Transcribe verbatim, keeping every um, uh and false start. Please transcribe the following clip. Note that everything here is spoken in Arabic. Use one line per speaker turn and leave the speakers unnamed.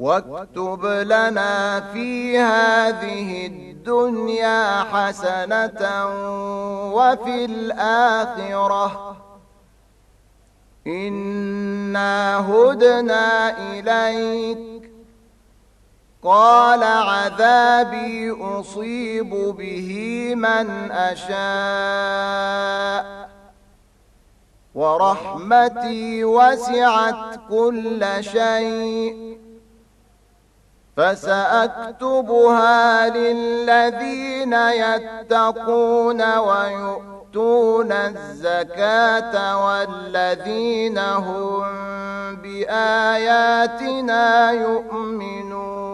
واكتب لنا في هذه الدنيا حسنة وفي الآخرة إنا هدنا إليك. قال عذابي أصيب به من أشاء ورحمتي وسعت كل شيء فسأكتبها للذين يتقون ويؤتون الزكاة والذين هم بآياتنا يؤمنون.